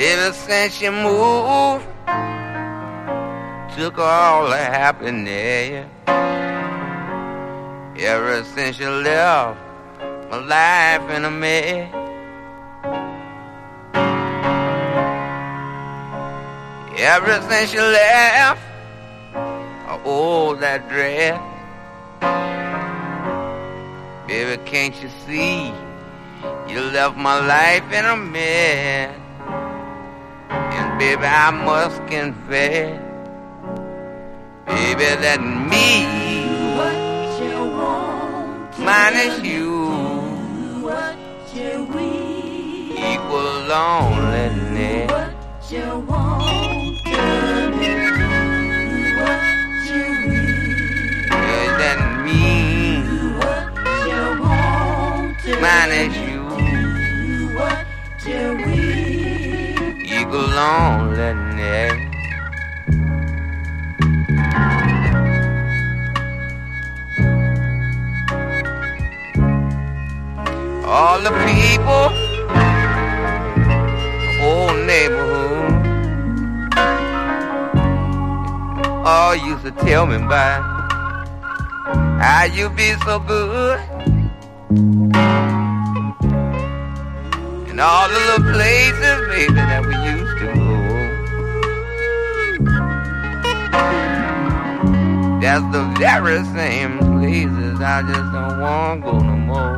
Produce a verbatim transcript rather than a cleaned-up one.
Ever since you moved, took all the happiness. Ever since you left, my life in a mess. Ever since you left, oh, that dress. Baby, can't you see, you left my life in a mess. And baby, I must confess, baby, that me, what you want to minus you, what you will, equal loneliness. what you want to do, what you will, Yeah, that me, what you want to minus you, what you will, equal loneliness. All the people, the old neighborhood, all used to tell me about how you be so good. And all the little places, baby, that we used to go. That's the very same places I just don't want to go no more.